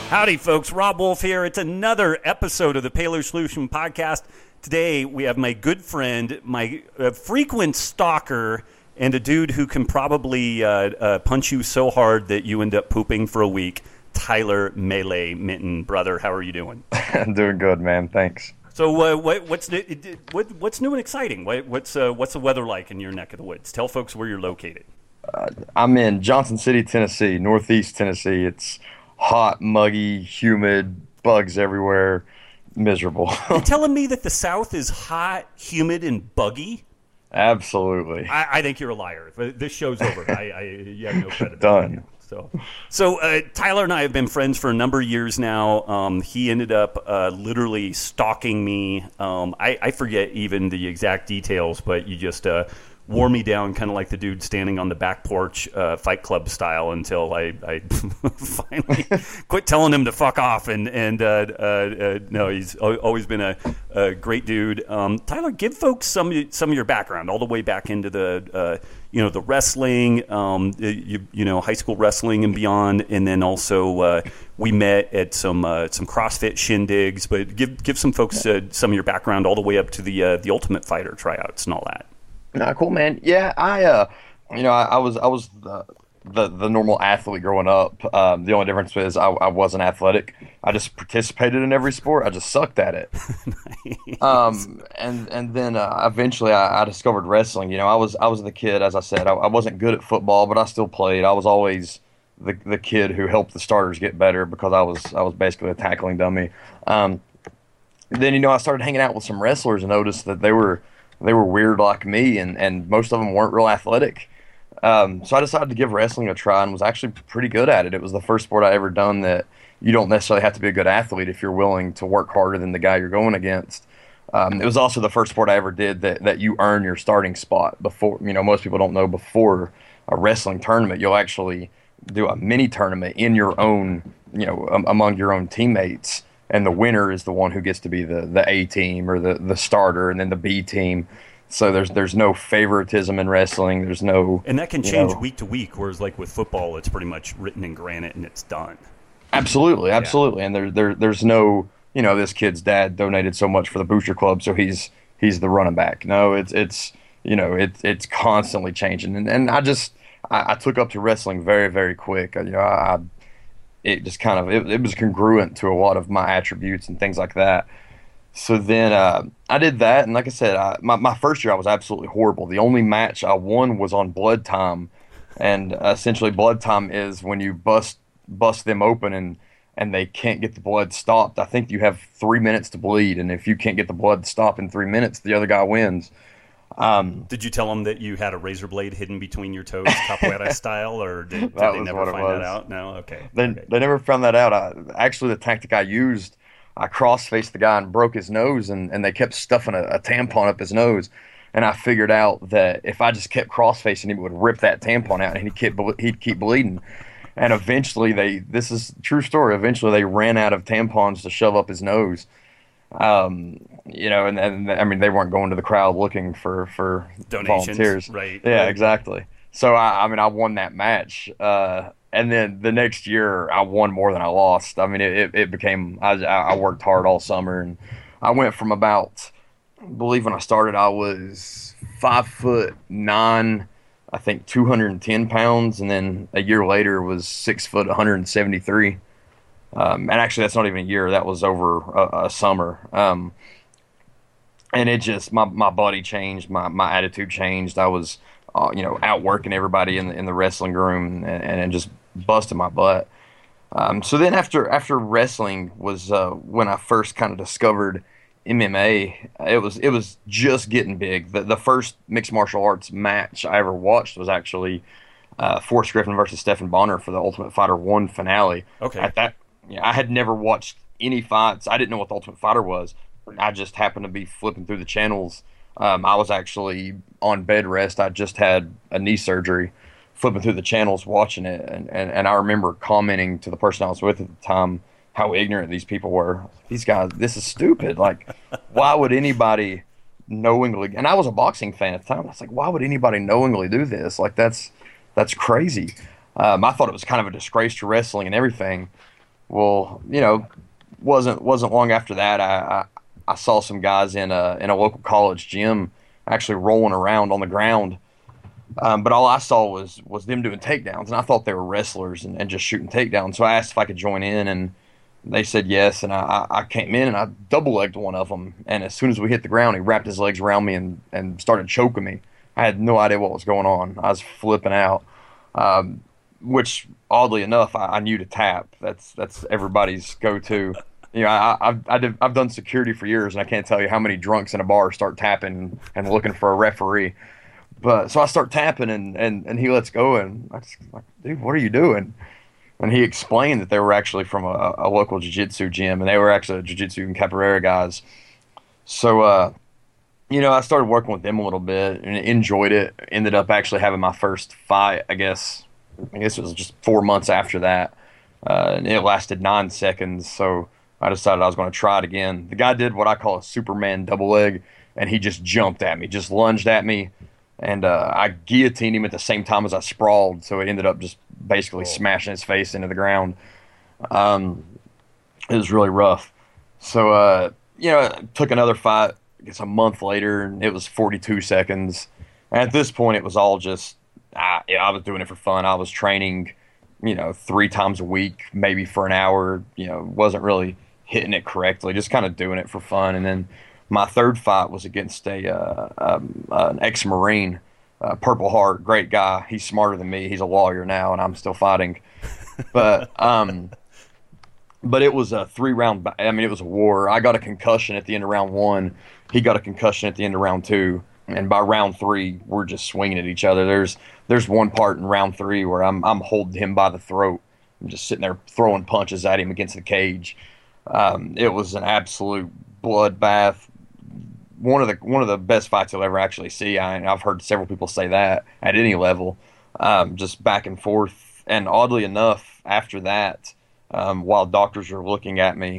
Howdy, folks. Rob Wolf here. It's another episode of the Paleo Solution Podcast. Today, we have my good friend, my frequent stalker, and a dude who can probably punch you so hard that you end up pooping for a week, Tyler Melee Minton. Brother, how are you doing? I'm doing good, man. Thanks. So what's new and exciting? What's the weather like in your neck of the woods? Tell folks where you're located. I'm in Johnson City, Tennessee, northeast Tennessee. It's hot, muggy, humid, bugs everywhere, miserable. You're telling me that the South is hot, humid, and buggy? Absolutely. I think you're a liar. This show's over. You have no credit. Done. So Tyler and I have been friends for a number of years now. He ended up literally stalking me. I forget even the exact details, but you just wore me down kind of like the dude standing on the back porch, Fight Club style, until I finally quit telling him to fuck off. And no, he's always been a great dude. Tyler, give folks some of your background, all the way back into the the wrestling, high school wrestling and beyond, and then also we met at some CrossFit shindigs. But give some folks some of your background, all the way up to the Ultimate Fighter tryouts and all that. Nah, cool, man. Yeah, I was the normal athlete growing up. The only difference is I wasn't athletic. I just participated in every sport. I just sucked at it. Nice. And then eventually I discovered wrestling. I was the kid, as I said. I wasn't good at football, but I still played. I was always the kid who helped the starters get better because I was basically a tackling dummy. Then I started hanging out with some wrestlers and noticed that they were weird like me, and most of them weren't real athletic. So I decided to give wrestling a try and was actually pretty good at it. It was the first sport I ever done that you don't necessarily have to be a good athlete if you're willing to work harder than the guy you're going against. It was also the first sport I ever did that you earn your starting spot before. Most people don't know, before a wrestling tournament, you'll actually do a mini tournament in your own, among your own teammates. And the winner is the one who gets to be the A team or the starter, and then the B team. So there's no favoritism in wrestling. There's no, and that can change week to week. Whereas like with football, it's pretty much written in granite and it's done. Absolutely. And there's no, this kid's dad donated so much for the booster club, so he's the running back. No, it's constantly changing. And I took up to wrestling very, very quick. It just kind of, it was congruent to a lot of my attributes and things like that. So then I did that, and like I said, my first year I was absolutely horrible. The only match I won was on blood time, and essentially blood time is when you bust them open and they can't get the blood stopped. I think you have 3 minutes to bleed, and if you can't get the blood to stop in 3 minutes, the other guy wins. Did you tell them that you had a razor blade hidden between your toes, capoeira style, or did they never find that out? No, okay. They never found that out. Actually, the tactic I used, I cross-faced the guy and broke his nose, and they kept stuffing a tampon up his nose. And I figured out that if I just kept cross-facing, he would rip that tampon out, and he'd keep bleeding. And eventually, this is a true story. Eventually, they ran out of tampons to shove up his nose. And I mean, they weren't going to the crowd looking for donations, volunteers. Right? Yeah, exactly. So I won that match, and then the next year I won more than I lost. I mean, it became, I worked hard all summer, and I went from about, I believe when I started I was 5'9", I think 210 pounds, and then a year later was 6 foot 173. And actually, that's not even a year. That was over a summer. And it just, my body changed. My attitude changed. I was, outworking everybody in the wrestling room and just busting my butt. So then after wrestling was when I first kind of discovered MMA. It was just getting big. The first mixed martial arts match I ever watched was actually Forrest Griffin versus Stephan Bonnar for the Ultimate Fighter 1 finale. Okay. At that, I had never watched any fights. I didn't know what the Ultimate Fighter was. I just happened to be flipping through the channels. I was actually on bed rest. I just had a knee surgery, flipping through the channels, watching it. And I remember commenting to the person I was with at the time how ignorant these people were. These guys, this is stupid. Like, why would anybody knowingly, and I was a boxing fan at the time, I was like, why would anybody knowingly do this? Like, that's crazy. I thought it was kind of a disgrace to wrestling and everything. Well, wasn't long after that I saw some guys in a local college gym actually rolling around on the ground. But all I saw was them doing takedowns, and I thought they were wrestlers and just shooting takedowns. So I asked if I could join in, and they said yes. And I came in and I double legged one of them. And as soon as we hit the ground, he wrapped his legs around me and started choking me. I had no idea what was going on. I was flipping out, which oddly enough I knew to tap. That's everybody's go-to. I've done security for years, and I can't tell you how many drunks in a bar start tapping and looking for a referee. But so I start tapping and he lets go and I just like, dude, what are you doing? And he explained that they were actually from a local jiu-jitsu gym and they were actually jiu-jitsu and capoeira guys. So I started working with them a little bit and enjoyed it. Ended up actually having my first fight, I guess. I guess it was just 4 months after that. And it lasted 9 seconds. So I decided I was going to try it again. The guy did what I call a Superman double leg, and he just jumped at me, just lunged at me, and I guillotined him at the same time as I sprawled. So it ended up just basically Oh. smashing his face into the ground. Um, it was really rough. So it took another fight. I guess a month later, and it was 42 seconds. And at this point, it was all just I was doing it for fun. I was training, 3 times a week, maybe for an hour. Wasn't really hitting it correctly, just kind of doing it for fun. And then my third fight was against an ex-Marine, Purple Heart, great guy. He's smarter than me. He's a lawyer now, and I'm still fighting. But but it was a 3 round. I mean, it was a war. I got a concussion at the end of round one. He got a concussion at the end of round two. And by round three, we're just swinging at each other. There's one part in round three where I'm holding him by the throat. I'm just sitting there throwing punches at him against the cage. It was an absolute bloodbath. One of the best fights you'll ever actually see. I've heard several people say that at any level, just back and forth. And oddly enough, after that, while doctors were looking at me,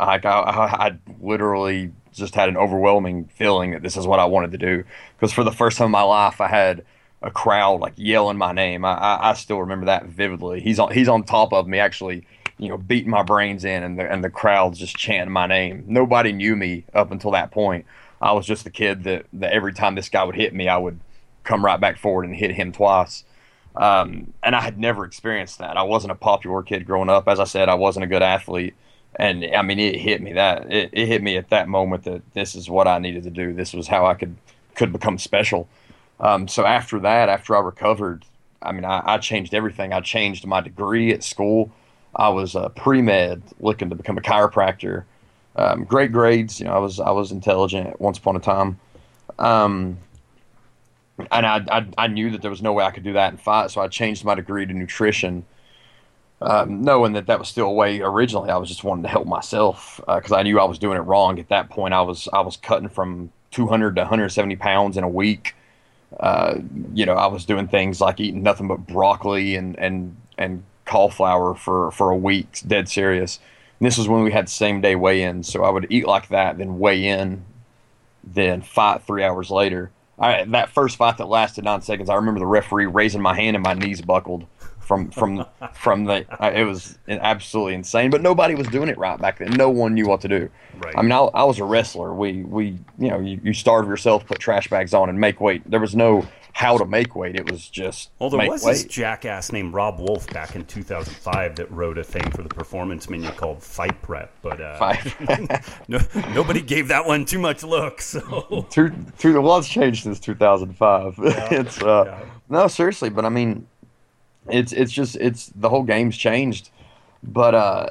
I literally just had an overwhelming feeling that this is what I wanted to do. Because for the first time in my life, I had a crowd like yelling my name. I still remember that vividly. He's on top of me, actually, beating my brains in, and the crowd's just chanting my name. Nobody knew me up until that point. I was just the kid that every time this guy would hit me, I would come right back forward and hit him twice. And I had never experienced that. I wasn't a popular kid growing up. As I said, I wasn't a good athlete. And I mean, it hit me it hit me at that moment that this is what I needed to do. This was how I could become special. So after that, after I recovered, I mean, I changed everything. I changed my degree at school. I was a pre-med looking to become a chiropractor. Great grades. I was intelligent at once upon a time. Um, and I knew that there was no way I could do that and fight, so I changed my degree to nutrition, knowing that was still a way. Originally, I was just wanting to help myself because I knew I was doing it wrong. At that point, I was cutting from 200 to 170 pounds in a week. Uh, I was doing things like eating nothing but broccoli and cauliflower for a week, dead serious. And this was when we had same day weigh-ins, so I would eat like that, then weigh in, then fight 3 hours later. That first fight that lasted 9 seconds, I remember the referee raising my hand and my knees buckled from the. It was absolutely insane, but nobody was doing it right back then. No one knew what to do. Right. I mean, I was a wrestler. You starve yourself, put trash bags on, and make weight. There was no how to make weight. It was just Well, there make was this weight. jackass named Rob Wolf back in 2005 that wrote a thing for the performance menu called Fight Prep, but Five. no, nobody gave that one too much look. So The world's changed since 2005. It's yeah. no, seriously, but I mean, it's just it's the whole game's changed. But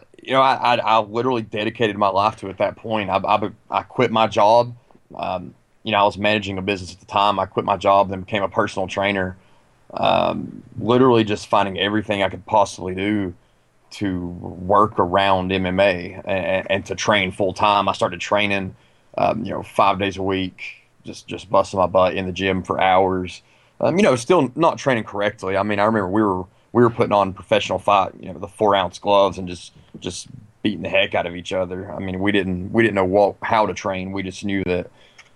I literally dedicated my life to it at that point. I quit my job. I was managing a business at the time. I quit my job, then became a personal trainer. Literally just finding everything I could possibly do to work around MMA and to train full time. I started training, 5 days a week, just busting my butt in the gym for hours. Still not training correctly. I mean, I remember we were putting on professional fight, the 4 ounce gloves and just beating the heck out of each other. I mean, we didn't know how to train. We just knew that,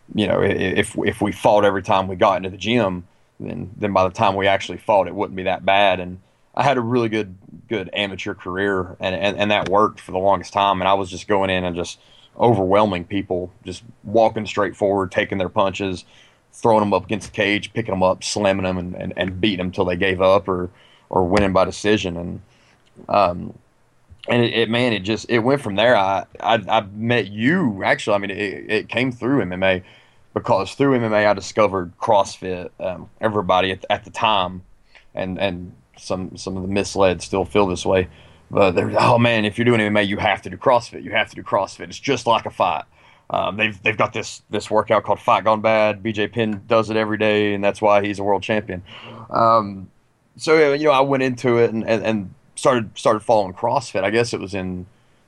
if we fought every time we got into the gym, then by the time we actually fought, it wouldn't be that bad. And I had a really good amateur career, and that worked for the longest time. And I was just going in and just overwhelming people, just walking straight forward, taking their punches, throwing them up against the cage, picking them up, slamming them, and beating them till they gave up or winning by decision. Um, and man, it went from there. I met you actually. I mean, it came through MMA because through MMA I discovered CrossFit. Everybody at the time, and some of the misled still feel this way, but they're, oh man, if you're doing MMA, you have to do CrossFit. You have to do CrossFit. It's just like a fight. They've got this workout called Fight Gone Bad. BJ Penn does it every day, and that's why he's a world champion. So I went into it and started following CrossFit. I guess it was in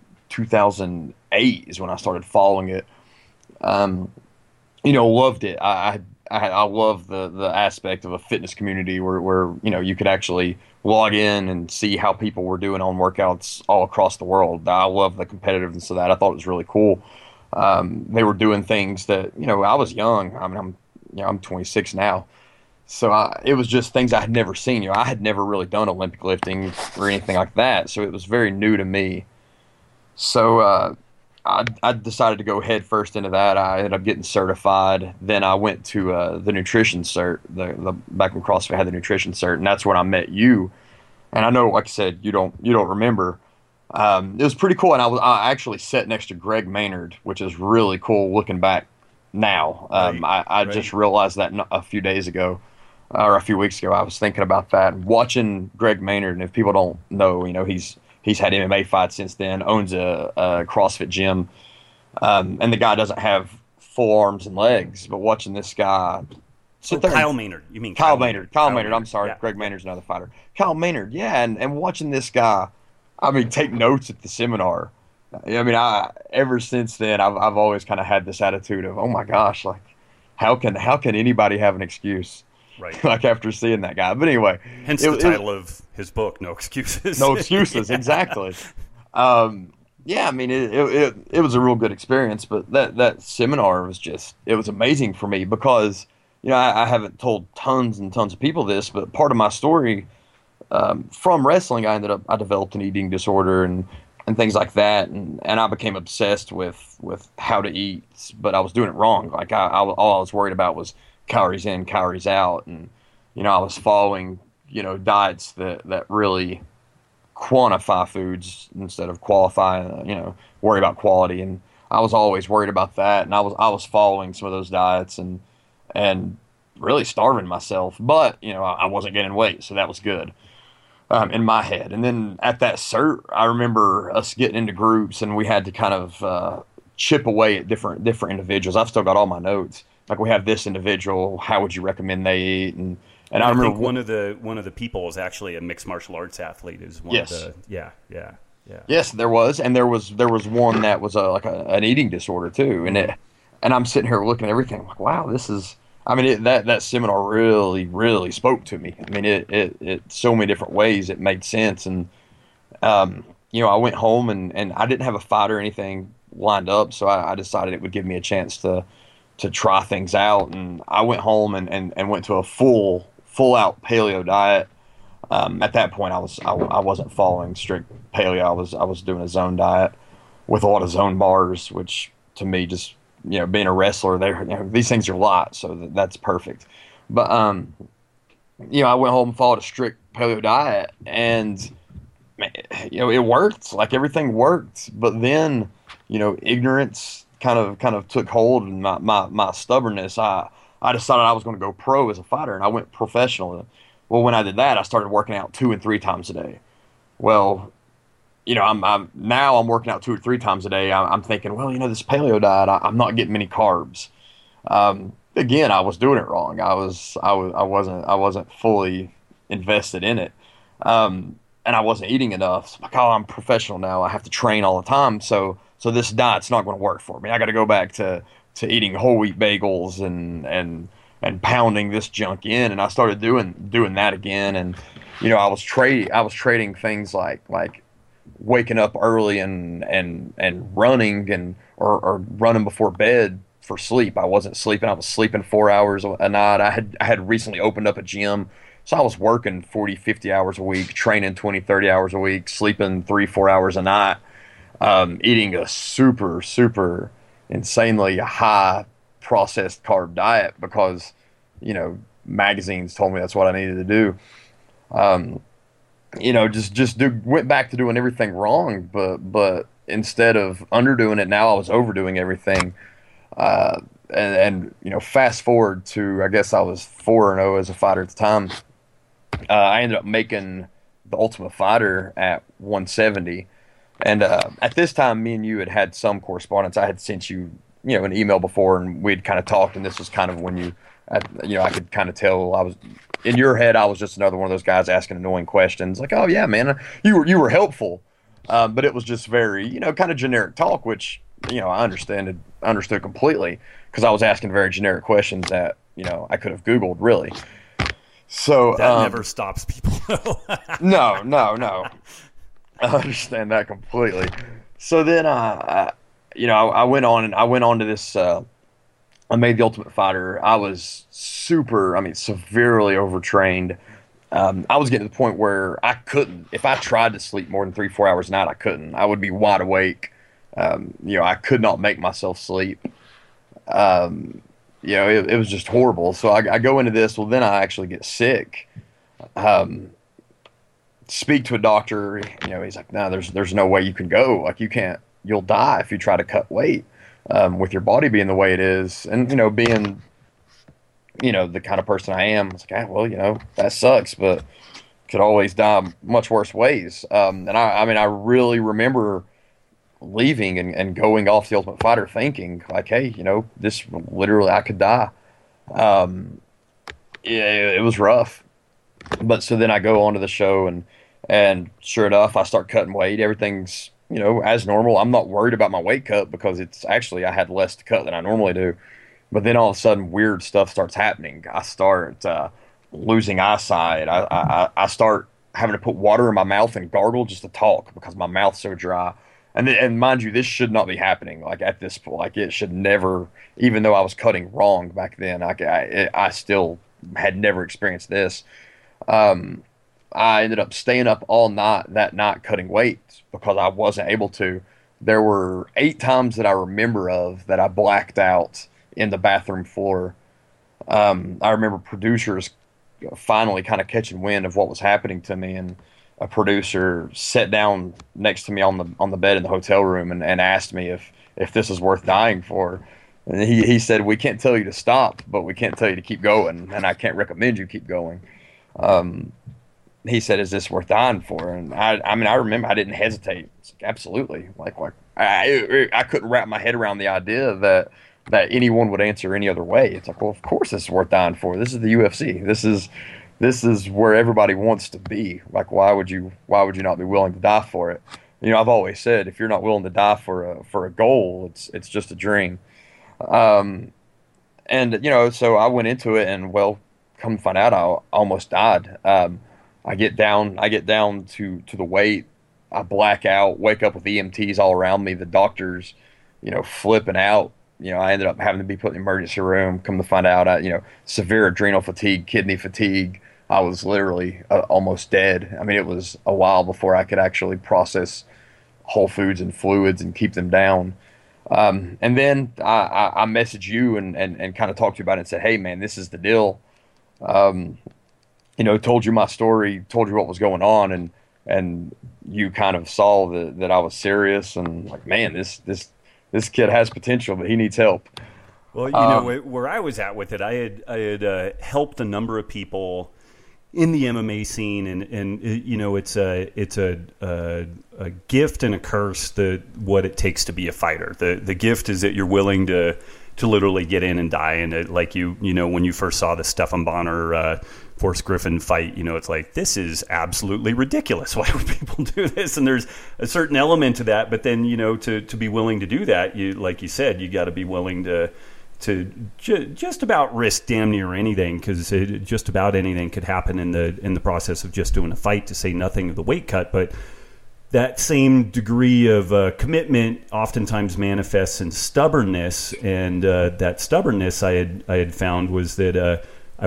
2008 is when I started following it. Loved it. I love the aspect of a fitness community where you could actually log in and see how people were doing on workouts all across the world. I love the competitiveness of that. I thought it was really cool. They were doing things that I was young. I mean, I'm 26 now, so it was just things I had never seen. I had never really done Olympic lifting or anything like that, so it was very new to me. So I decided to go head first into that. I ended up getting certified. Then I went to the nutrition cert. The back when CrossFit had the nutrition cert, and that's when I met you. And I know, like I said, you don't remember. It was pretty cool, and I actually sat next to Greg Maynard, which is really cool looking back now. I Right. just realized that a few days ago or a few weeks ago. I was thinking about that and watching Greg Maynard. And if people don't know, he's had MMA fights since then, owns a CrossFit gym, and the guy doesn't have full arms and legs. But watching this guy sit there, Kyle Maynard. You mean Kyle Maynard, Kyle Kyle Maynard. I'm sorry, Yeah. Greg Maynard's another fighter. Kyle Maynard, yeah, and watching this guy, I mean, take notes at the seminar. I mean, ever since then, I've always kind of had this attitude of, oh my gosh, like how can anybody have an excuse? Right. Like after seeing that guy. But anyway, Hence the title of his book, No Excuses. no excuses, exactly. Yeah, I mean, it was a real good experience, but that seminar was it was amazing for me because, I haven't told tons and tons of people this, but part of my story, from wrestling, I developed an eating disorder and things like that, and I became obsessed with how to eat, but I was doing it wrong. Like all I was worried about was calories in, calories out, and I was following diets that really quantify foods instead of qualify, worry about quality. And I was always worried about that. And I was following some of those diets and really starving myself, but I wasn't gaining weight. So that was good, in my head. And then at that cert, I remember us getting into groups and we had to kind of, chip away at different individuals. I've still got all my notes. Like we have this individual, how would you recommend they eat? And I I remember think one of the people is actually a mixed martial arts athlete. Is one Yes. of the yeah. Yes, there was, and there was one that was an eating disorder too, and I'm sitting here looking at everything like, wow, this is. I mean, that seminar really spoke to me. I mean, it so many different ways it made sense, and I went home and I didn't have a fight or anything lined up, so I decided it would give me a chance to try things out, and I went home and went to a full out paleo diet. At that point, I wasn't following strict paleo. I was doing a zone diet with a lot of zone bars, which to me just being a wrestler, these things are a lot, so that's perfect. But I went home and followed a strict paleo diet, and man, it worked. Like everything worked, but then ignorance kind of took hold, and my stubbornness. I decided I was going to go pro as a fighter, and I went professional. Well, when I did that, I started working out 2 and 3 times a day. Well, I'm working out 2 or 3 times a day. I'm thinking, well, this paleo diet, I'm not getting many carbs. Again, I was doing it wrong. I wasn't fully invested in it, and I wasn't eating enough. So I'm like, oh, I'm professional now. I have to train all the time. So this diet's not going to work for me. I got to go back to eating whole wheat bagels and pounding this junk in. And I started doing that again. And I was trading things like waking up early and running or running before bed for sleep. I wasn't sleeping. I was sleeping 4 hours a night. I had recently opened up a gym So I was working 40, 50 hours a week, training 20, 30 hours a week, sleeping 3, 4 hours a night, eating a super, super insanely high processed carb diet because, magazines told me that's what I needed to do. Um, went back to doing everything wrong, but instead of underdoing it, now I was overdoing everything. Fast forward to, I guess I was 4-0 as a fighter at the time. I ended up making the Ultimate Fighter at 170. And at this time, me and you had some correspondence. I had sent you, an email before, and we'd kind of talked. And this was kind of when I could kind of tell I was in your head. I was just another one of those guys asking annoying questions, like, "Oh yeah, man, you were helpful," but it was just very, kind of generic talk, which I understood completely because I was asking very generic questions that I could have Googled really. So that never stops people. No, no, no. I understand that completely. So then, I went on and I went on to this. I made the Ultimate Fighter. I was severely overtrained. I was getting to the point where I couldn't. If I tried to sleep more than 3, 4 hours a night, I couldn't. I would be wide awake. I could not make myself sleep. It was just horrible. So I go into this. Well, then I actually get sick. Speak to a doctor. He's like, no, there's no way you can go. Like, you can't. You'll die if you try to cut weight. With your body being the way it is, and being the kind of person I am, it's like, well, that sucks, but could always die much worse ways. And I really remember leaving and going off the Ultimate Fighter thinking like, hey, this literally I could die. It was rough, but so then I go onto the show and sure enough, I start cutting weight. Everything's as normal. I'm not worried about my weight cut because it's actually I had less to cut than I normally do. But then all of a sudden, weird stuff starts happening. I start losing eyesight. I start having to put water in my mouth and gargle just to talk because my mouth's so dry. And mind you, this should not be happening. Like at this point, like it should never. Even though I was cutting wrong back then, I still had never experienced this. I ended up staying up all night that night cutting weight because I wasn't able to. There were 8 times that I remember of that I blacked out in the bathroom floor. I remember producers finally kind of catching wind of what was happening to me, and a producer sat down next to me on the bed in the hotel room and asked me if this is worth dying for. And he said, we can't tell you to stop, but we can't tell you to keep going, and I can't recommend you keep going. He said, "Is this worth dying for?" And I remember I didn't hesitate. It's like, absolutely. Like I couldn't wrap my head around the idea that anyone would answer any other way. It's like, well, of course this is worth dying for. This is the UFC. This is where everybody wants to be. Like, why would you not be willing to die for it? I've always said, if you're not willing to die for a goal, it's just a dream. So I went into it, and well, come to find out, I almost died. I get down to the weight. I black out, wake up with EMTs all around me. The doctors, flipping out. I ended up having to be put in the emergency room. Come to find out, severe adrenal fatigue, kidney fatigue. I was literally almost dead. I mean, it was a while before I could actually process whole foods and fluids and keep them down. And then I messaged you and kind of talked to you about it and said, hey, man, this is the deal. Told you my story, told you what was going on, and you kind of saw that I was serious and like, man, this kid has potential, but he needs help. Well, where I was at with it, I had helped a number of people in the MMA scene, and it's a gift and a curse, what it takes to be a fighter. The gift is that you're willing to literally get in and die, and like when you first saw the Stephan Bonnar Forrest Griffin fight, it's like, this is absolutely ridiculous. Why would people do this? And there's a certain element to that, but then to be willing to do that, like you said, you got to be willing to just about risk damn near anything, because just about anything could happen in the process of just doing a fight, to say nothing of the weight cut. But that same degree of commitment oftentimes manifests in stubbornness, and that stubbornness I had found was that I would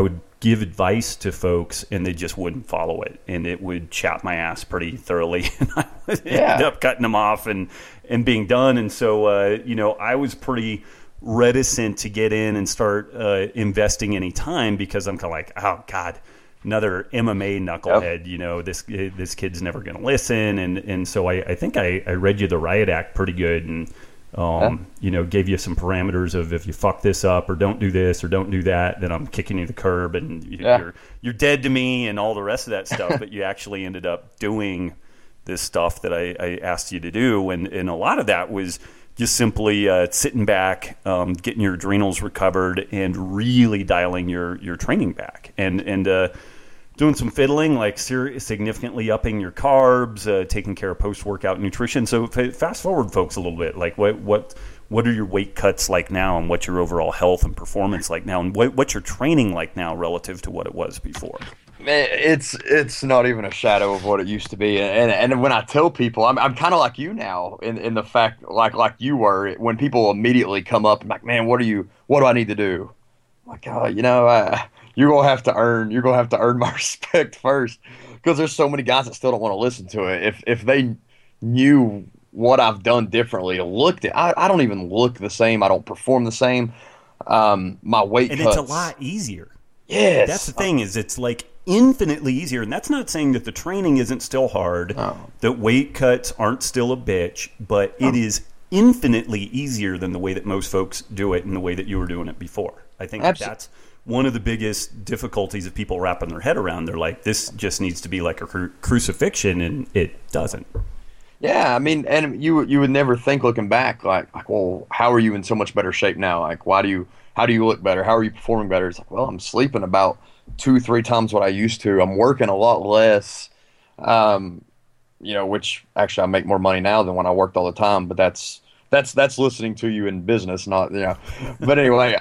give advice to folks and they just wouldn't follow it, and it would chap my ass pretty thoroughly, and I would end up cutting them off and being done. And so I was pretty reticent to get in and start investing any time, because I'm kind of like, oh God, another MMA knucklehead. This kid's never going to listen. And so I think I read you the Riot Act pretty good, and gave you some parameters of, if you fuck this up or don't do this or don't do that, then I'm kicking you to the curb, and you're dead to me and all the rest of that stuff. But you actually ended up doing this stuff that I asked you to do, and a lot of that was just simply sitting back, getting your adrenals recovered, and really dialing your training back, and doing some fiddling, like significantly upping your carbs, taking care of post-workout nutrition. So fast forward, folks, a little bit. Like what are your weight cuts like now, and what's your overall health and performance like now, and what's your training like now relative to what it was before? It's not even a shadow of what it used to be. And when I tell people, I'm kind of like you now in the fact, like you were, when people immediately come up and like, man, what do I need to do? I'm like, you're gonna have to earn my respect first, because there's so many guys that still don't want to listen to it. If they knew what I've done differently, I don't even look the same. I don't perform the same. My weight cuts, it's a lot easier. Yes, that's the thing, is it's like infinitely easier. And that's not saying that the training isn't still hard, that weight cuts aren't still a bitch, but it is infinitely easier than the way that most folks do it and the way that you were doing it before. I think that's one of the biggest difficulties of people wrapping their head around. They're like, this just needs to be like a crucifixion, and it doesn't. Yeah, I mean, and you would never think, looking back, like, well, how are you in so much better shape now? Like, how do you look better? How are you performing better? It's like, well, I'm sleeping about 2-3 times what I used to. I'm working a lot less, which actually I make more money now than when I worked all the time. But that's listening to you in business, not. But anyway,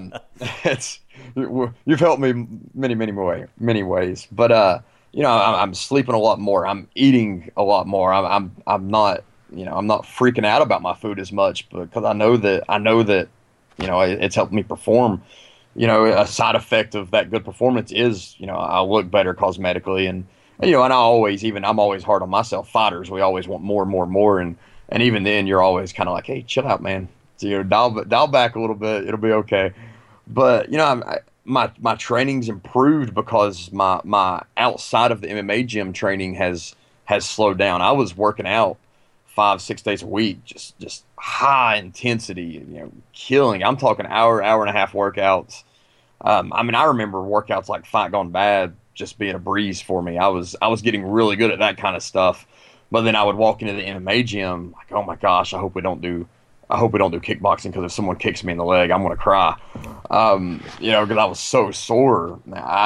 you've helped me many ways. But I'm sleeping a lot more. I'm eating a lot more. I'm not freaking out about my food as much, because I know that it's helped me perform. A side effect of that good performance is, I look better cosmetically, and I'm always hard on myself. Fighters, we always want more and more and more, and even then, you're always kind of like, hey, chill out, man. So, dial back a little bit. It'll be okay. But my training's improved because my outside of the MMA gym training has slowed down. I was working out 5-6 days a week, just high intensity, killing. I'm talking hour and a half workouts. I remember workouts like Fight Gone Bad just being a breeze for me. I was getting really good at that kind of stuff. But then I would walk into the MMA gym like, oh my gosh, I hope we don't do kickboxing, because if someone kicks me in the leg, I'm gonna cry. Because I was so sore.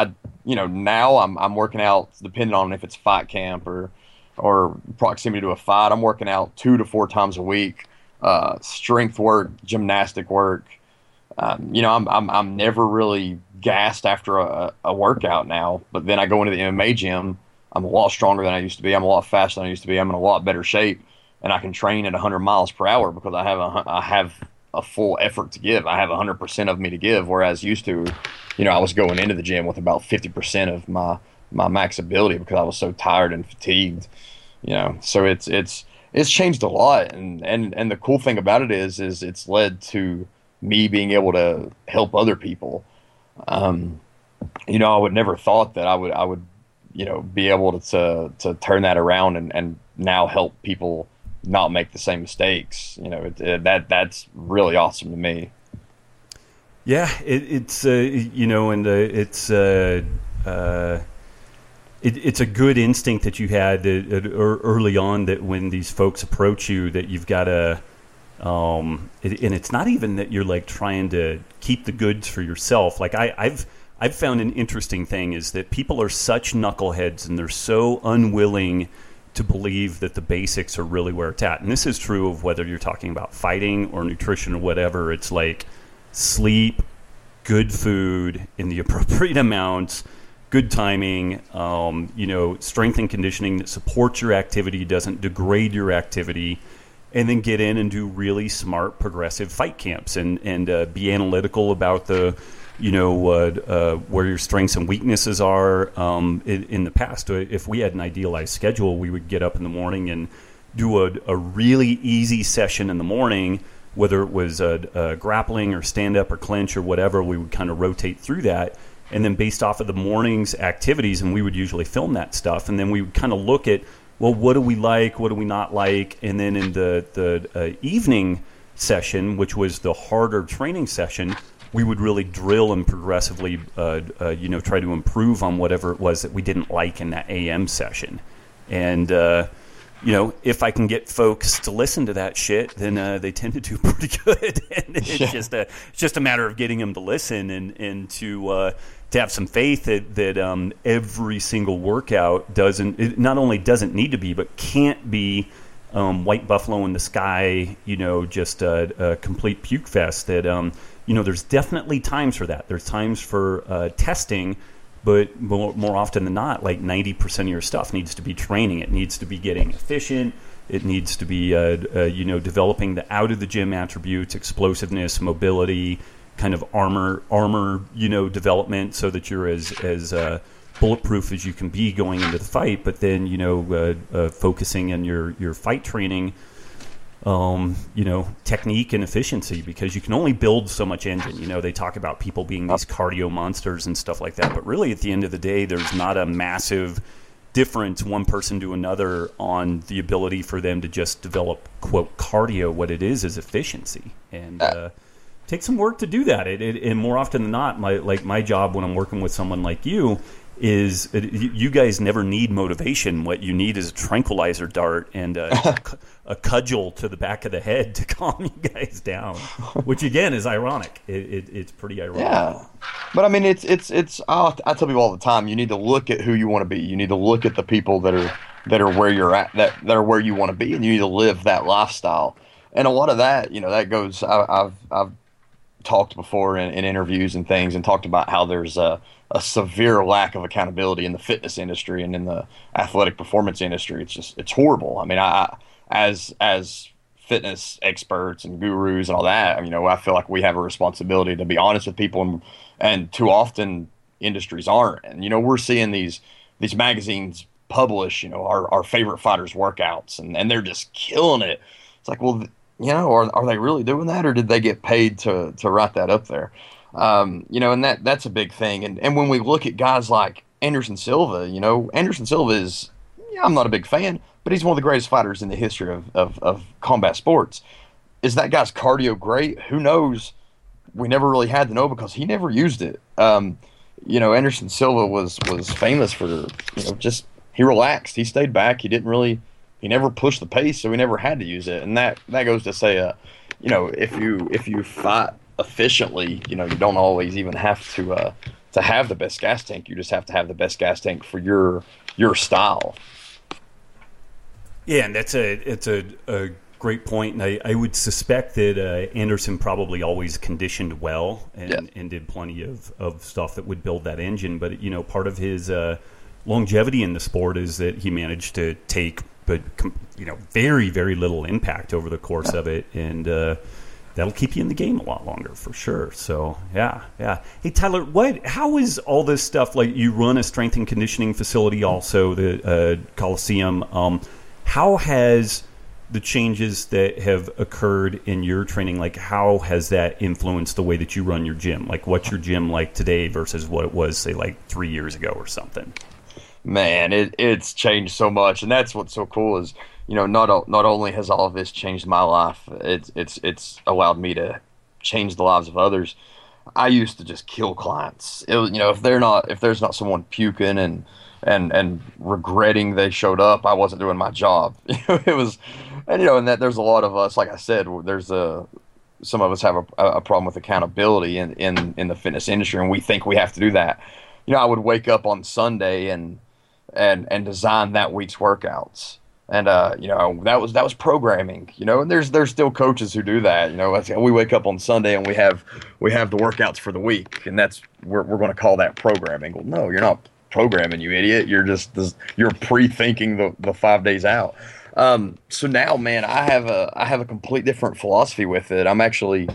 Now I'm working out, depending on if it's fight camp or proximity to a fight. I'm working out 2 to 4 times a week. Strength work, gymnastic work. I'm never really gassed after a workout now. But then I go into the MMA gym. I'm a lot stronger than I used to be. I'm a lot faster than I used to be. I'm in a lot better shape, and I can train at 100 miles per hour because I have a full effort to give. I have 100% of me to give, whereas used to, I was going into the gym with about 50% of my max ability because I was so tired and fatigued. So it's changed a lot, and the cool thing about it is it's led to me being able to help other people. I would never thought that I would be able to turn that around and now help people not make the same mistakes. That's really awesome to me. Yeah, it's a good instinct that you had early on, that when these folks approach you, that you've got to, and it's not even that you're like trying to keep the goods for yourself. Like I've found an interesting thing is that people are such knuckleheads, and they're so unwilling to believe that the basics are really where it's at. And this is true of whether you're talking about fighting or nutrition or whatever. It's like sleep, good food in the appropriate amounts, good timing, strength and conditioning that supports your activity, doesn't degrade your activity, and then get in and do really smart progressive fight camps and be analytical about the where your strengths and weaknesses are. In the past, if we had an idealized schedule, we would get up in the morning and do a really easy session in the morning, whether it was a grappling or stand-up or clinch or whatever. We would kind of rotate through that. And then based off of the morning's activities, and we would usually film that stuff, and then we would kind of look at, well, what do we like, what do we not like? And then in the evening session, which was the harder training session, we would really drill and progressively try to improve on whatever it was that we didn't like in that AM session. And if I can get folks to listen to that shit, then they tend to do pretty good. And it's just a matter of getting them to listen and to have some faith that every single workout not only doesn't need to be, but can't be white buffalo in the sky, just a complete puke fest. That there's definitely times for that. There's times for testing. But more often than not, like 90% of your stuff needs to be training. It needs to be getting efficient. It needs to be, developing the out of the gym attributes, explosiveness, mobility, kind of armor, development, so that you're as bulletproof as you can be going into the fight. But then, focusing on your fight training. Technique and efficiency, because you can only build so much engine. They talk about people being these cardio monsters and stuff like that, but really at the end of the day, there's not a massive difference one person to another on the ability for them to just develop, quote, cardio. What it is efficiency, and take some work to do that. And more often than not, my job when I'm working with someone like you is you guys never need motivation. What you need is a tranquilizer dart and a cudgel to the back of the head to calm you guys down, which again is ironic. It's pretty ironic. Yeah, but I mean, it's. I tell people all the time, you need to look at who you want to be. You need to look at the people that are where you're at, that are where you want to be, and you need to live that lifestyle. And a lot of that, that goes. I've talked before in interviews and things, and talked about how there's a severe lack of accountability in the fitness industry and in the athletic performance industry. It's horrible. I mean, as fitness experts and gurus and all that, I feel like we have a responsibility to be honest with people, and too often industries aren't. And we're seeing these magazines publish our favorite fighters' workouts, and they're just killing it. It's like, well, are they really doing that, or did they get paid to write that up there? And that's a big thing. And when we look at guys like Anderson Silva, Anderson Silva is, I'm not a big fan, but he's one of the greatest fighters in the history of combat sports. Is that guy's cardio great? Who knows? We never really had to know because he never used it. Anderson Silva was famous for, just, he relaxed. He stayed back. He never pushed the pace, so he never had to use it. And that goes to say, if you fight efficiently, you don't always even have to have the best gas tank. You just have to have the best gas tank for your style. Yeah, and it's a great point. And I would suspect that Anderson probably always conditioned well and did plenty of stuff that would build that engine. But part of his longevity in the sport is that he managed to take very, very little impact over the course of it, and that'll keep you in the game a lot longer for sure. So yeah. Hey Tyler, how is all this stuff, like you run a strength and conditioning facility, also the Coliseum? How has the changes that have occurred in your training, like how has that influenced the way that you run your gym? Like what's your gym like today versus what it was, say, like 3 years ago or something? Man, it's changed so much, and that's what's so cool is, not only has all of this changed my life, it's allowed me to change the lives of others. I used to just kill clients. If there's not someone puking and regretting they showed up, I wasn't doing my job. It was, and that there's a lot of us, like I said, some of us have a problem with accountability in the fitness industry, and we think we have to do that. I would wake up on Sunday and design that week's workouts. And that was programming, and there's still coaches who do that. We wake up on Sunday and we have the workouts for the week, and we're going to call that programming. Well, no, you're not programming, you idiot. You're pre-thinking the 5 days out. So now, man, I have a complete different philosophy with it. I'm actually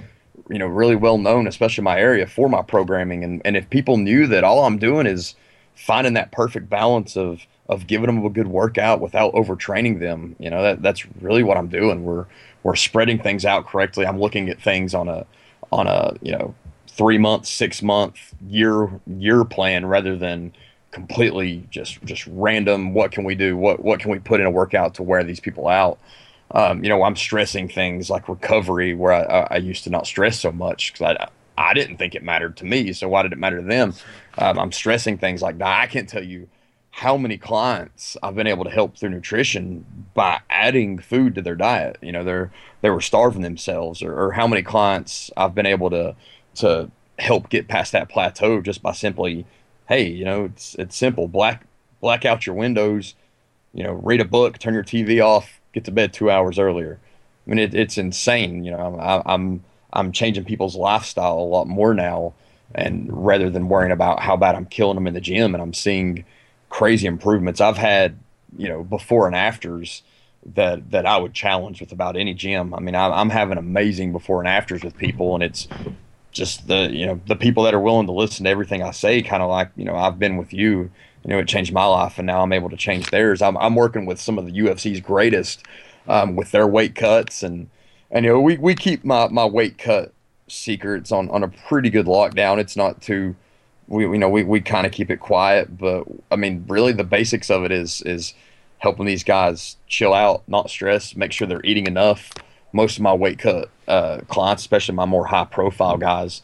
really well known, especially in my area, for my programming. And if people knew that all I'm doing is finding that perfect balance of giving them a good workout without overtraining them, that's really what I'm doing. We're spreading things out correctly. I'm looking at things on a 3 month, 6 month, year plan rather than completely just random. What can we do? What can we put in a workout to wear these people out? I'm stressing things like recovery where I used to not stress so much because I didn't think it mattered to me. So why did it matter to them? I'm stressing things like that. I can't tell you how many clients I've been able to help through nutrition by adding food to their diet. They were starving themselves, or how many clients I've been able to help get past that plateau just by simply, hey, it's simple. Black out your windows, read a book, turn your TV off, get to bed 2 hours earlier. I mean, it's insane. I'm changing people's lifestyle a lot more now, and rather than worrying about how bad I'm killing them in the gym, and I'm seeing crazy improvements. I've had, before and afters that I would challenge with about any gym. I mean, I'm having amazing before and afters with people, and it's just the people that are willing to listen to everything I say, kind of like, I've been with you, it changed my life, and now I'm able to change theirs. I'm working with some of the UFC's greatest with their weight cuts, and we keep my weight cut secrets on a pretty good lockdown. It's not too, we kind of keep it quiet, but I mean, really the basics of it is helping these guys chill out, not stress, make sure they're eating enough. Most of my weight cut clients, especially my more high profile guys,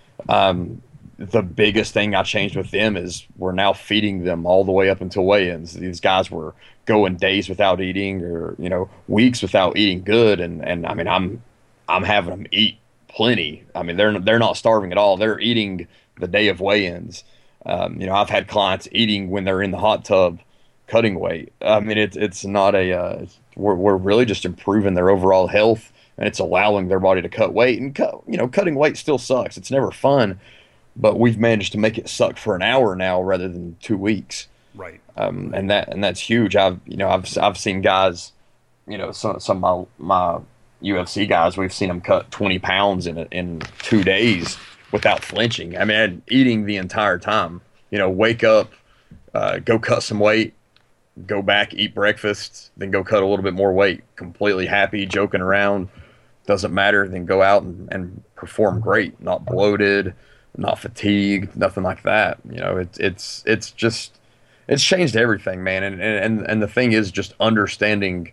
the biggest thing I changed with them is we're now feeding them all the way up until weigh-ins. These guys were going days without eating, or weeks without eating good, and I mean, I'm having them eat plenty. I mean, they're not starving at all. They're eating the day of weigh-ins. I've had clients eating when they're in the hot tub, cutting weight. I mean, it's not we're really just improving their overall health, and it's allowing their body to cut weight. And cutting weight still sucks. It's never fun, but we've managed to make it suck for an hour now rather than 2 weeks. Right. And that's huge. I've seen guys, some of my UFC guys, we've seen them cut 20 pounds in 2 days without flinching. I mean, eating the entire time. Wake up, go cut some weight, go back, eat breakfast, then go cut a little bit more weight. Completely happy, joking around, doesn't matter. Then go out and perform great, not bloated, not fatigued, nothing like that. It's changed everything, man. And the thing is just understanding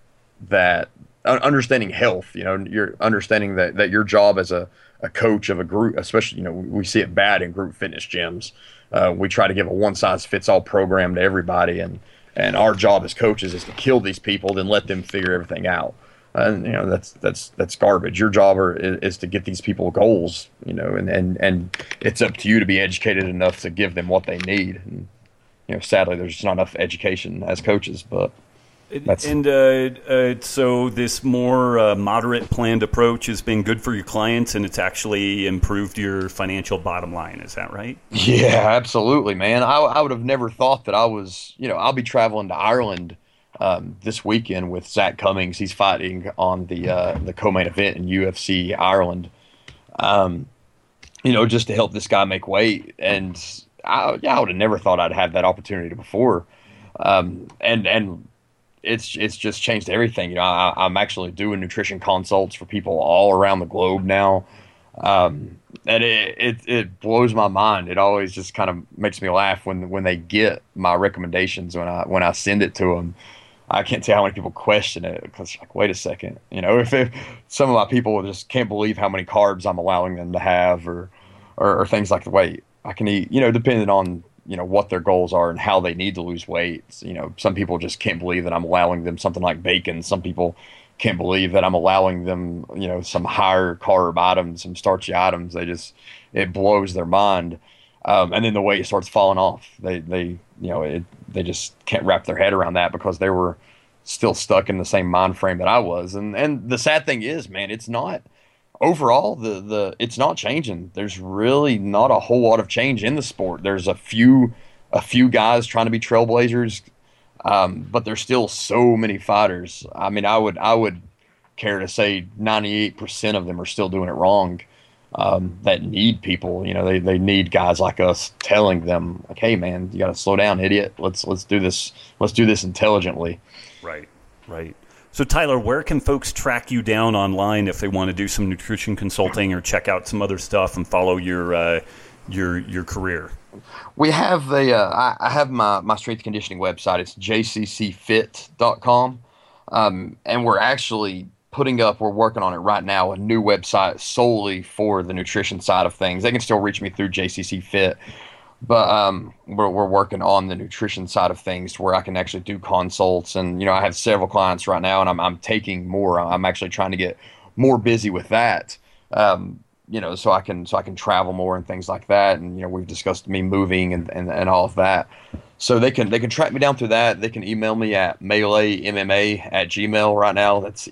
health. You're understanding that your job as a coach of a group, especially, we see it bad in group fitness gyms. We try to give a one size fits all program to everybody, and our job as coaches is to kill these people, then let them figure everything out. And that's garbage. Your job is to get these people goals, and it's up to you to be educated enough to give them what they need. And, sadly, there's just not enough education as coaches, but. So this more moderate planned approach has been good for your clients, and it's actually improved your financial bottom line. Is that right? Yeah, absolutely, man. I would have never thought that I was, I'll be traveling to Ireland this weekend with Zach Cummings. He's fighting on the co-main event in UFC Ireland, just to help this guy make weight. And I would have never thought I'd have that opportunity before. And it's just changed everything. I'm actually doing nutrition consults for people all around the globe now. And it blows my mind. It always just kind of makes me laugh when they get my recommendations, when I send it to them. I can't tell how many people question it, because like, wait a second, if some of my people just can't believe how many carbs I'm allowing them to have, or things like the weight I can eat, depending on what their goals are and how they need to lose weight. Some people just can't believe that I'm allowing them something like bacon. Some people can't believe that I'm allowing them, some higher carb items, some starchy items. It blows their mind. And then the weight starts falling off. They just can't wrap their head around that, because they were still stuck in the same mind frame that I was. And the sad thing is, man, it's not overall, it's not changing. There's really not a whole lot of change in the sport. There's a few guys trying to be trailblazers, but there's still so many fighters. I mean, I would care to say 98% of them are still doing it wrong. that need people. You know, they need guys like us telling them, like, hey man, you got to slow down, idiot. Let's do this. Let's do this intelligently. Right. Right. So Tyler, where can folks track you down online if they want to do some nutrition consulting or check out some other stuff and follow your career? We have I have my strength conditioning website. It's jccfit.com. And we're working on it right now, a new website solely for the nutrition side of things. They can still reach me through JCC Fit, but we're working on the nutrition side of things to where I can actually do consults. And, you know, I have several clients right now, and I'm taking more. I'm actually trying to get more busy with that. You know, so I can travel more and things like that. And, you know, we've discussed me moving and all of that. So they can track me down through that. They can email me at meleemma@gmail right now. That's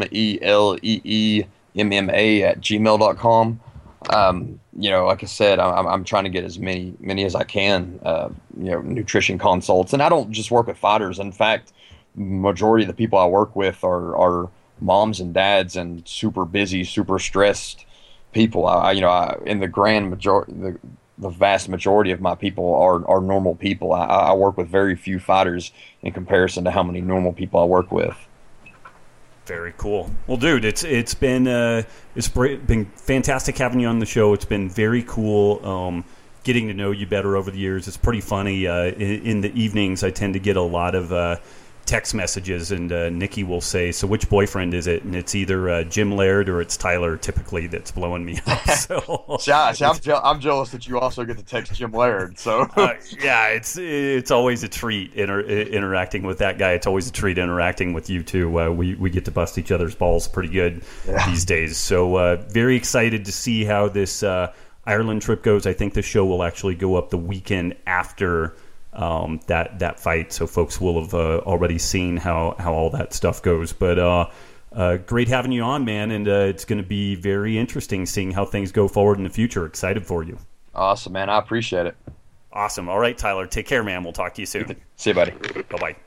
MELEEMMA@gmail.com. You know, like I said, I'm trying to get as many as I can, you know, nutrition consults. And I don't just work with fighters. In fact, majority of the people I work with are moms and dads and super busy, super stressed people. In the grand majority, the vast majority of my people are normal people. I work with very few fighters in comparison to how many normal people I work with. Very cool. Well, dude, it's been fantastic having you on the show. It's been very cool getting to know you better over the years. It's pretty funny. In the evenings, I tend to get a lot of text messages, and Nikki will say, "So which boyfriend is it?" And it's either Jim Laird or it's Tyler, typically, that's blowing me up. So, I'm jealous that you also get to text Jim Laird. So yeah, it's always a treat interacting with that guy. It's always a treat interacting with you too. We get to bust each other's balls pretty good these days. So very excited to see how this Ireland trip goes. I think the show will actually go up the weekend after that fight, so folks will have already seen how all that stuff goes. But great having you on, man, and it's going to be very interesting seeing how things go forward in the future. Excited for you. Awesome, man. I appreciate it. Awesome. All right, Tyler, take care, man. We'll talk to you soon. See you, buddy. Bye-bye.